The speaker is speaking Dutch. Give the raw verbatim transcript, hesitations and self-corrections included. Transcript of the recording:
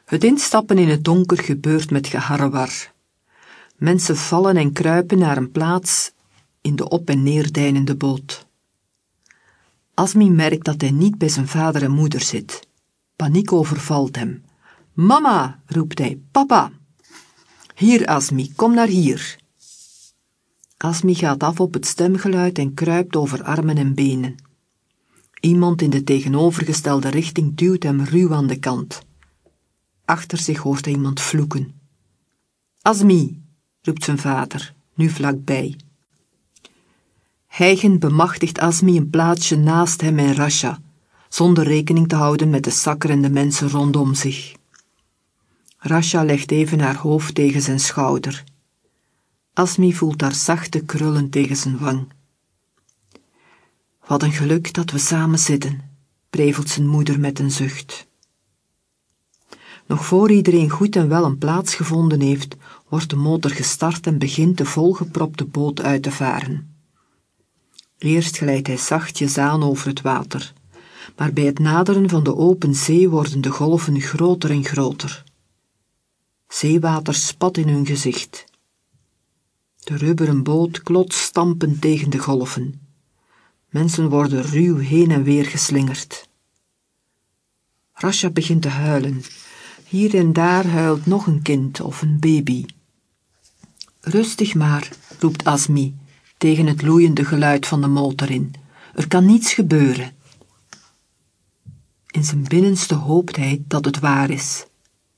Het instappen in het donker gebeurt met geharrewar. Mensen vallen en kruipen naar een plaats in de op- en neerdeinende boot. Azmi merkt dat hij niet bij zijn vader en moeder zit. Paniek overvalt hem. Mama, roept hij, papa. Hier, Azmi, kom naar hier. Azmi gaat af op het stemgeluid en kruipt over armen en benen. Iemand in de tegenovergestelde richting duwt hem ruw aan de kant. Achter zich hoort hij iemand vloeken. Azmi, roept zijn vader, nu vlakbij. Hijgend bemachtigt Azmi een plaatsje naast hem en Rasha, zonder rekening te houden met de sakkerende mensen rondom zich. Rasha legt even haar hoofd tegen zijn schouder. Azmi voelt haar zachte krullen tegen zijn wang. Wat een geluk dat we samen zitten, prevelt zijn moeder met een zucht. Nog voor iedereen goed en wel een plaats gevonden heeft, wordt de motor gestart en begint de volgepropte boot uit te varen. Eerst glijdt hij zachtjes aan over het water, maar bij het naderen van de open zee worden de golven groter en groter. Zeewater spat in hun gezicht. De rubberen boot klotst stampend tegen de golven. Mensen worden ruw heen en weer geslingerd. Rasha begint te huilen. Hier en daar huilt nog een kind of een baby. Rustig maar, roept Azmi tegen het loeiende geluid van de motor in. Er kan niets gebeuren. In zijn binnenste hoopt hij dat het waar is.